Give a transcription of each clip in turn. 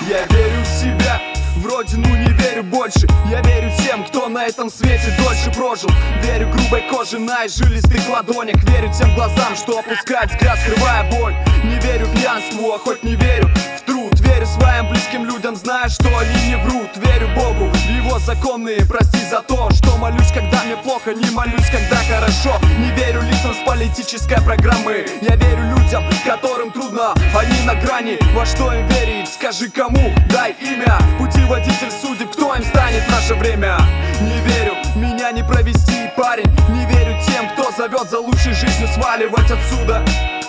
Я верю в себя, в родину не верю больше. Я верю тем, кто на этом свете дольше прожил. Верю грубой коже на жилистых ладонях. Верю тем глазам, что опускают взгляд, скрывая боль. Не верю пьянству, а хоть не верю в труд. Верю своим близким людям, зная, что они не врут. Верю Богу в его законы, прости за то, что молюсь, когда мне плохо, не молюсь, когда хорошо. Не верю лицам с политической программы. Я верю людям, которым трудно, они на грани. Во что им верить? Скажи кому, дай имя. Путеводитель судеб, кто им станет в наше время? Не верю, меня не провести, парень. Не верю тем, кто зовет за лучшей жизнью сваливать отсюда.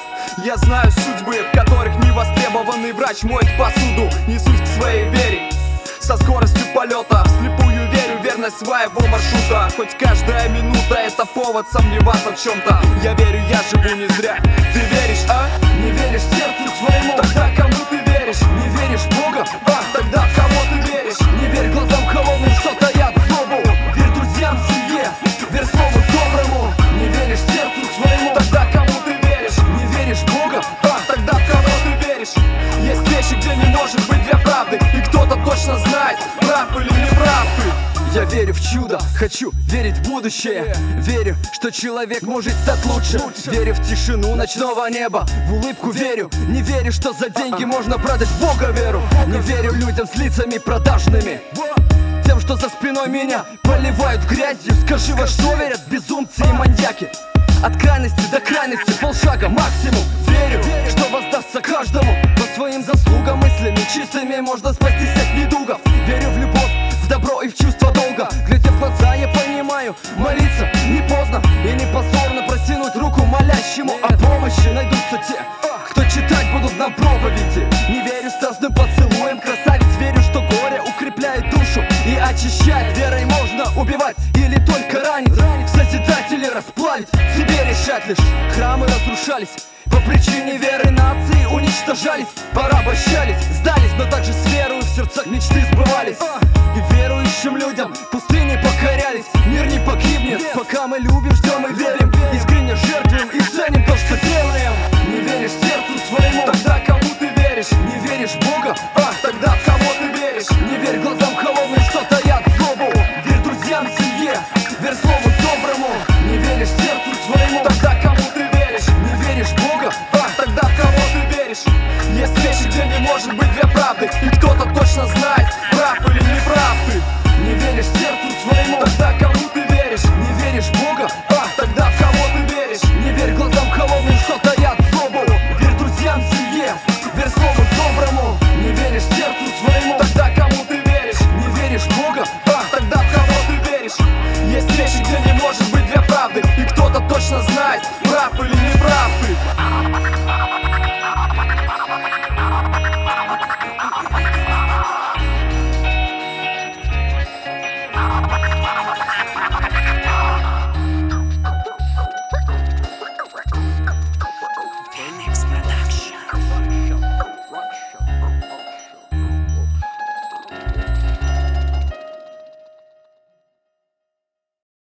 Я знаю судьбы, в которых невостребованный врач моет посуду. Несусь к своей вере со скоростью полета. Вслепую верю в верность своего маршрута. Хоть каждая минута это повод сомневаться в чем-то. Я верю, я живу не зря. Ты веришь, а? Не веришь сердцу своему? Тогда кому ты веришь? Не веришь в Бога? А, тогда в кого ты веришь? Не верь глазам холодным, что таят злобу. Верь друзьям, семье, верь слову доброму. Не веришь сердцу своему? Тогда кому ты веришь? Не веришь в Бога? А, тогда в кого ты веришь? Есть вещи, где не может быть две правды, и кто-то точно знает, прав или не прав ты. Я верю в чудо, хочу верить в будущее. Верю, что человек может стать лучше. Верю в тишину ночного неба, в улыбку верю. Не верю, что за деньги можно продать в Бога веру. Не верю людям с лицами продажными, тем, что за спиной меня поливают грязью. Скажи, во что верят безумцы и маньяки? От крайности до крайности полшага максимум. Верю, что воздастся каждому по своим заслугам. Мыслями чистыми можно спастись от недугов. Верю в любовь, в добро и в чувство долга. Глядя в глаза, я понимаю, молиться не поздно и не позорно протянуть руку молящему о помощи. Найдутся те, кто читать будут на проповеди. Не верю страстным поцелуем красавиц. Верю, что горе укрепляет душу и очищает. Верой можно убивать или только ранить. В Созидателе расплавить, себе решать лишь. Храмы разрушались по причине веры, нации уничтожались. Порабощались, сдались, но также с верою в сердцах мечты сбывались. И верующим людям пустыни покорялись. Мир не погибнет, пока мы любим, ждем и верим. Искренне жертвуем и ценим то, что делаем. Не веришь сердцу своему? Тогда кому ты веришь? Не веришь в Бога? А, тогда в кого ты веришь? Не верь глазам холодным, что таят злобу. Верь друзьям, семье, верь слову доброму. Не веришь сердцу своему? Тогда кому ты веришь? Не веришь в Бога? А, тогда в кого ты веришь? Есть вещи, где не может быть две правды, и кто-то точно знает, прав или не прав ты. Не веришь сердцу своему? Тогда кому ты веришь? Не веришь в Бога? А, тогда в кого ты веришь? Не верь глазам холодным, что таят злобу. Верь друзьям, семье, верь слову доброму. Не веришь сердцу своему? Тогда кому ты веришь? Не веришь в Бога? А, тогда в кого ты веришь? Есть вещи, где не может быть две правды, и кто-то точно знает, прав или